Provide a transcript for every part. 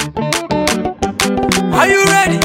Are you ready?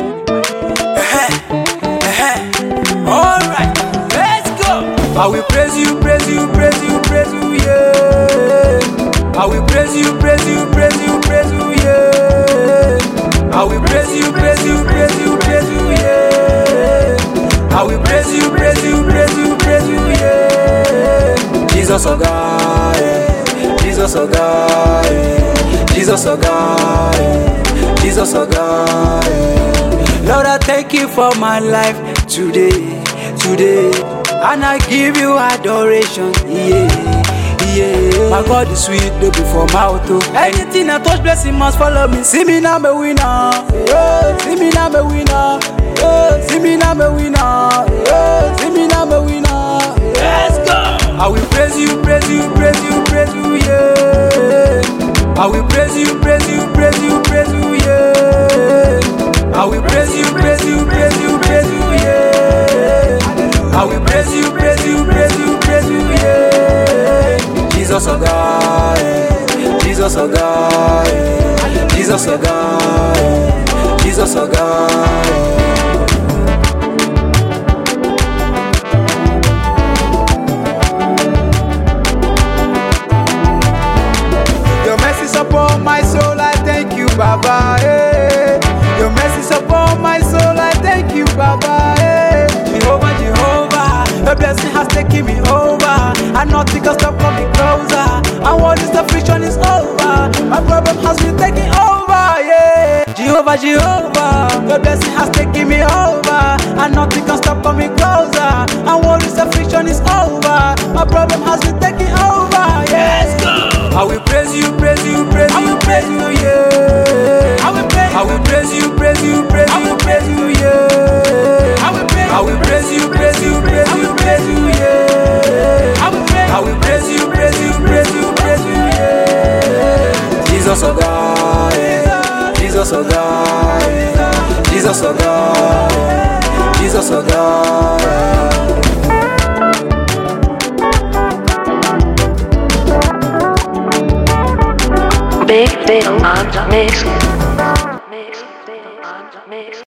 Alright, let's go. I will praise you, praise you, praise you, praise you, yeah. I will praise you, praise you, praise you, praise you, yeah. I will praise you, praise you, praise you, praise you, yeah. I will praise you, praise you, praise you, praise you, yeah. Jesus oh God, yeah. Jesus oh God, yeah. Jesus oh God, yeah. Jesus oh God, yeah. Lord, I thank you for my life today, and I give you adoration, yeah, yeah. My God is sweet, no be for mouth, oh. Anything I touch, blessing must follow me. See me now, me winner, yeah. See me now, me winner, yeah. See me now, me winner, yeah. See me now, me winner, let's go. I will praise you, praise you, praise you, praise you, yeah. I will praise you, praise you, praise you, praise you, yeah. I will praise you, praise you, praise you, praise you, yeah. I will praise you, praise you, praise you, praise you, yeah. Jesus oh God, yeah. Jesus oh God, yeah. Jesus oh God, yeah. Jesus oh God, yeah. Your mercy upon my soul, I thank you, Baba, yeah. Your mercy upon my soul, I thank you, Baba, yeah. Jehovah, Jehovah, your blessing has taken me over, and nothing can stop coming closer. And what is the friction is over, my problem has been taken over, yeah. Jehovah, Jehovah, your blessing has taken me over, and nothing can stop coming closer. And what is the friction is over, my problem has been taken over, yeah. Let's go. I will praise you, praise you, praise you, praise you, yeah. I will praise you, praise you, praise you, praise you, yeah. I will praise you, praise you, praise you, praise you, yeah. I will praise you, praise you, praise you, praise you, yeah. Jesus oh God, yeah. Jesus oh God, yeah. Jesus oh God, yeah. Jesus oh God, yeah. Big Bill on the mix.